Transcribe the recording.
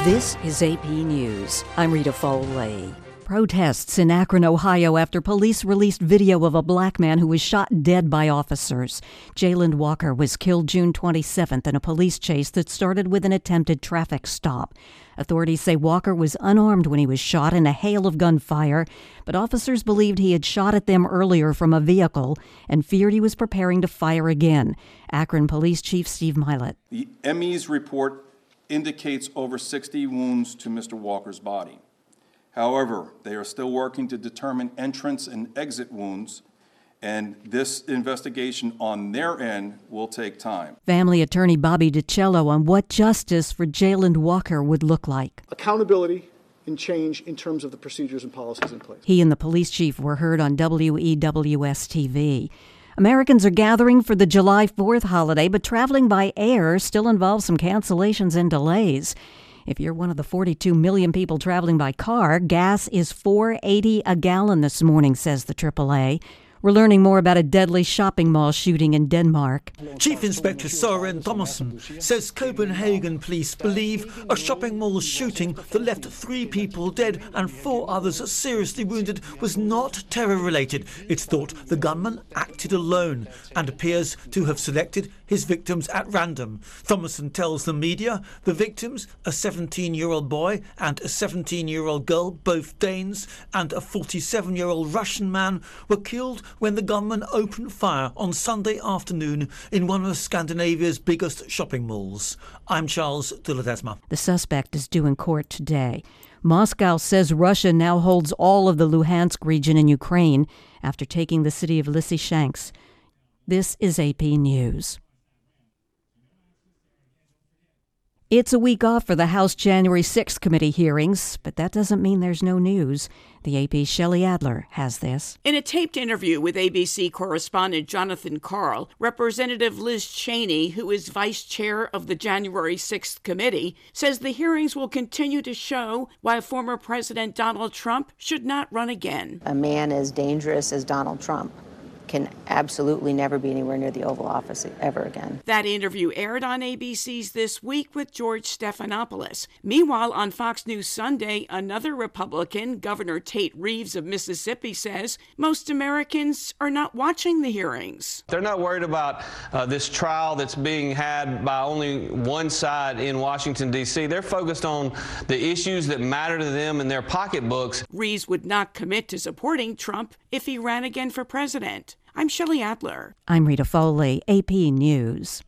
This is AP News. I'm Rita Foley. Protests in Akron, Ohio after police released video of a black man who was shot dead by officers. Jayland Walker was killed June 27th in a police chase that started with an attempted traffic stop. Authorities say Walker was unarmed when he was shot in a hail of gunfire, but officers believed he had shot at them earlier from a vehicle and feared he was preparing to fire again. Akron Police Chief Steve Milet. The ME's report indicates over 60 wounds to Mr. Walker's body. However, they are still working to determine entrance and exit wounds, and this investigation on their end will take time. Family attorney Bobby DiCello on what justice for Jayland Walker would look like. Accountability and change in terms of the procedures and policies in place. He and the police chief were heard on WEWS-TV. Americans are gathering for the July 4th holiday, but traveling by air still involves some cancellations and delays. If you're one of the 42 million people traveling by car, gas is $4.80 a gallon this morning, says the AAA. We're learning more about a deadly shopping mall shooting in Denmark. Chief Inspector Søren Thomasen says Copenhagen police believe a shopping mall shooting that left 3 people dead and 4 others seriously wounded was not terror-related. It's thought the gunman acted alone and appears to have selected his victims at random. Thomasen tells the media the victims, a 17-year-old boy and a 17-year-old girl, both Danes, and a 47-year-old Russian man, were killed when the gunman opened fire on Sunday afternoon in one of Scandinavia's biggest shopping malls. I'm Charles de Ledesma. The suspect is due in court today. Moscow says Russia now holds all of the Luhansk region in Ukraine after taking the city of Lysychansk. This is AP News. It's a week off for the House January 6th committee hearings, but that doesn't mean there's no news. The AP's Shelley Adler has this. In a taped interview with ABC correspondent Jonathan Karl, Representative Liz Cheney, who is vice chair of the January 6th committee, says the hearings will continue to show why former President Donald Trump should not run again. A man as dangerous as Donald Trump can absolutely never be anywhere near the Oval Office ever again. That interview aired on ABC's This Week with George Stephanopoulos. Meanwhile, on Fox News Sunday, another Republican, Governor Tate Reeves of Mississippi, says most Americans are not watching the hearings. They're not worried about this trial that's being had by only one side in Washington, D.C. They're focused on the issues that matter to them in their pocketbooks. Reeves would not commit to supporting Trump if he ran again for president. I'm Shelley Adler. I'm Rita Foley, AP News.